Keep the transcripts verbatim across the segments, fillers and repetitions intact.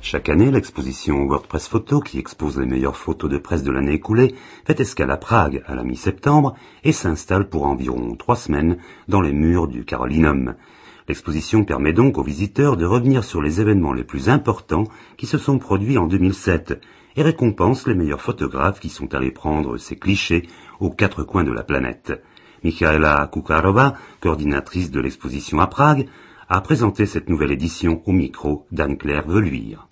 Chaque année, l'exposition WordPress Photo, qui expose les meilleures photos de presse de l'année écoulée, fait escale à Prague à la mi-septembre et s'installe pour environ trois semaines dans les murs du Carolinum. L'exposition permet donc aux visiteurs de revenir sur les événements les plus importants qui se sont produits en deux mille sept et récompense les meilleurs photographes qui sont allés prendre ces clichés aux quatre coins de la planète. Michaela Kukarova, coordinatrice de l'exposition à Prague, a présenté cette nouvelle édition au micro d'Anne-Claire Veluire.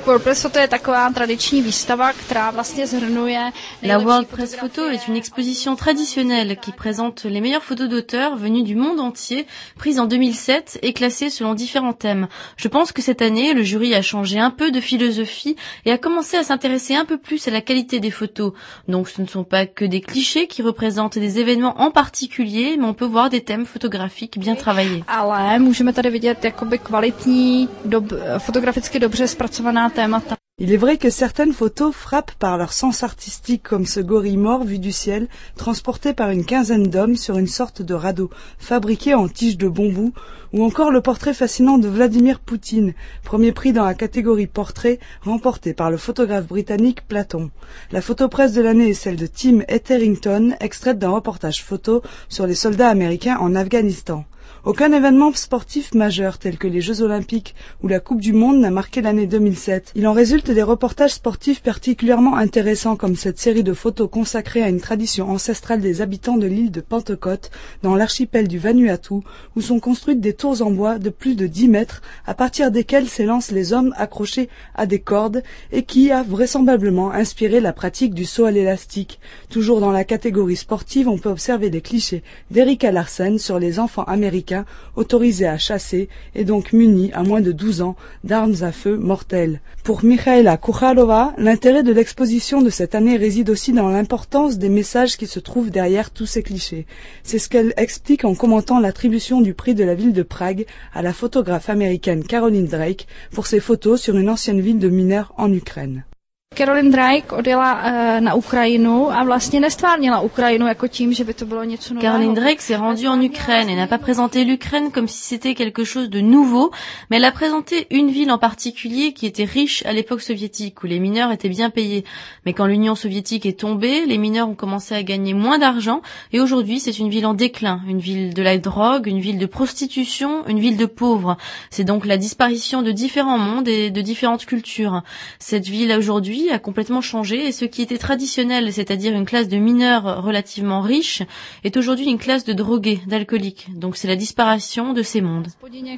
La WordPress Photo est une exposition traditionnelle qui présente les meilleures photos d'auteurs venus du monde entier, prises en deux mille sept et classées selon différents thèmes. Je pense que cette année, le jury a changé un peu de philosophie et a commencé à s'intéresser un peu plus à la qualité des photos. Donc ce ne sont pas que des clichés qui représentent des événements en particulier, mais on peut voir des thèmes photographiques bien travaillés. Ale můžeme tady vidět jakoby kvalitní, dob, fotograficky dobře zpracovaná témata. Il est vrai que certaines photos frappent par leur sens artistique, comme ce gorille mort vu du ciel, transporté par une quinzaine d'hommes sur une sorte de radeau, fabriqué en tige de bambou, ou encore le portrait fascinant de Vladimir Poutine, premier prix dans la catégorie portrait, remporté par le photographe britannique Platon. La photo presse de l'année est celle de Tim Etherington, extraite d'un reportage photo sur les soldats américains en Afghanistan. Aucun événement sportif majeur tel que les Jeux Olympiques ou la Coupe du Monde n'a marqué l'année deux mille sept. Il en résulte des reportages sportifs particulièrement intéressants comme cette série de photos consacrée à une tradition ancestrale des habitants de l'île de Pentecôte dans l'archipel du Vanuatu où sont construites des tours en bois de plus de dix mètres à partir desquelles s'élancent les hommes accrochés à des cordes et qui a vraisemblablement inspiré la pratique du saut à l'élastique. Toujours dans la catégorie sportive, on peut observer des clichés d'Erika Larsen sur les enfants américains autorisés à chasser et donc munis à moins de douze ans d'armes à feu mortelles. Pour Michaela Kucharova, l'intérêt de l'exposition de cette année réside aussi dans l'importance des messages qui se trouvent derrière tous ces clichés. C'est ce qu'elle explique en commentant l'attribution du prix de la ville de Prague à la photographe américaine Caroline Drake pour ses photos sur une ancienne ville de mineurs en Ukraine. Caroline Drake odjela uh, na Ukrajinu a vlastně nestvárnila Ukrajinu jako tím, že by to bylo něco nového. Caroline Drake s'est rendue en Ukraine et n'a pas présenté l'Ukraine comme si c'était quelque chose de nouveau, mais elle a présenté une ville en particulier qui était riche à l'époque soviétique, où les mineurs étaient bien payés. Mais quand l'Union soviétique est tombée, les mineurs ont commencé à gagner moins d'argent et aujourd'hui c'est une ville en déclin, une ville de la drogue, une ville de prostitution, une ville de pauvres. C'est donc la disparition de différents mondes et de différentes cultures. Cette ville aujourd'hui a complètement changé et ce qui était traditionnel, c'est-à-dire une classe de mineurs relativement riches, est aujourd'hui une classe de drogués, d'alcooliques. Donc c'est la disparition de ces mondes.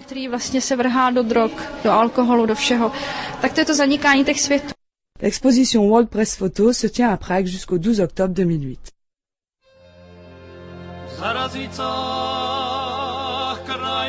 L'exposition WordPress Photo se tient à Prague jusqu'au douze octobre deux mille huit.